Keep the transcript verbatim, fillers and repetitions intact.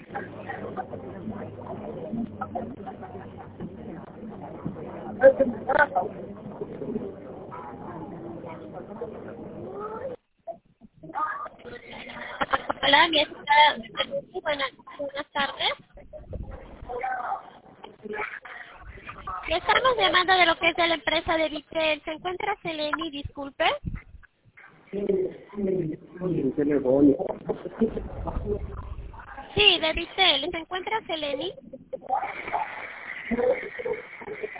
Hola, mi estimada, buenas, buenas tardes. Le estamos llamando de lo que es de la empresa de Vitel. ¿Se encuentra Seleni? Disculpe. Sí, de Vitel. ¿Se encuentra Seleni?